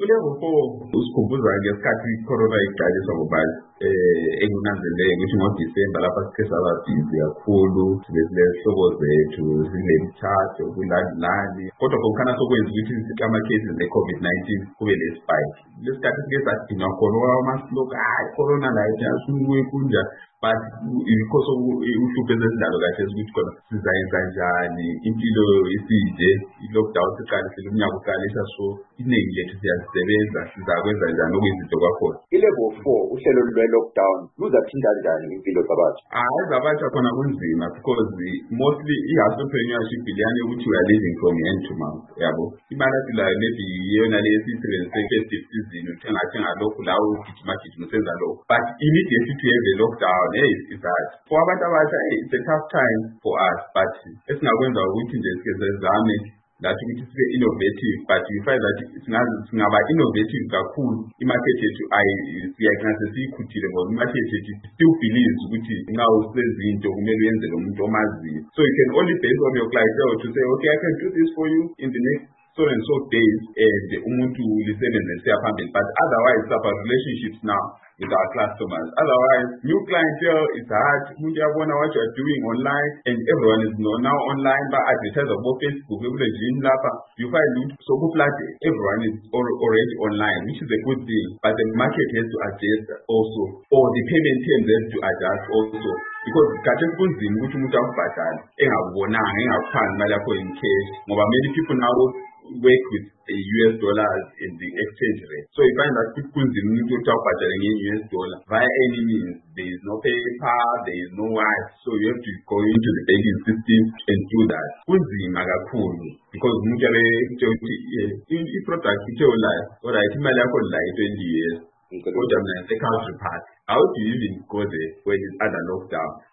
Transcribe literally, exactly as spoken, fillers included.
Kulevel four usikhumbuza ngesikhathi i-corona iqalisa ngobani eh ekunanzeleke ukuthi ngoDisemba lapha sike saba busy kakhulu silezihlobo zethu zinemthatho kulandilani kodwa ngokukhana sokwenza ukuthi ama-cases e-COVID nineteen kube le-spike lesikhathi sike sadinga khona amasiloku hayi corona la iyasuke kunjani but because uhlupho ezindalo kahle ukuthi khona sizayenza njani impilo isije i-lockdown siqalisile umnyaka uqalisa so iningi lethu siyasebenza sizakwenza njani okuyizinto kwakhona. I-level four uhlelo lwe-lockdown luzathinta njani impilo zabantu? Hayi zabantu khona kunzima because mostly i-entrepreneurship iliyane ukuthi we are living from hand to mouth yabo imali asilayo maybe iyona le esiyisebenzise festive season uthenga thenga lokhu la ugijima gijima usenza lokhu but immediately to have a lockdown hey is that for abantu abasha it's a tough time for us but esingakwenza ukuthi nje sike sezame that ukuthi sibe innovative but you find that singaba innovative kakhulu imarket yethu siyakwazi siyikhuthile ngoba imarket yethu still believes ukuthi nxa usezinto kumele uyenze lo muntu omaziyo so you can only base on your clientele to say okay I can do this for you in the next so and so days and umuntu lisebenze phambili but otherwise it's about relationships now with our customers. Otherwise, new clientele is hard. Umuntu yabona what you are doing online and everyone is now online but advertise on Facebook lapha you find so flat everyone is already online which is a good thing but the market has to adjust also or the payment terms has to adjust also because kathi kunzima ukuthi umuntu akubhadale engakubonanga engakuphanga imali yakho in cash ngoba many people now work with a U S dollars in the exchange rate. So you find that people in the talk about in U S dollar via any means. There is no paper, there is no wire. So you have to go into the banking system and do that. Kunzima kakhulu because mujale i product itola or itimali yakho la twenty years. Kodwa mina the country part. How do you even go there when it's under lockdown?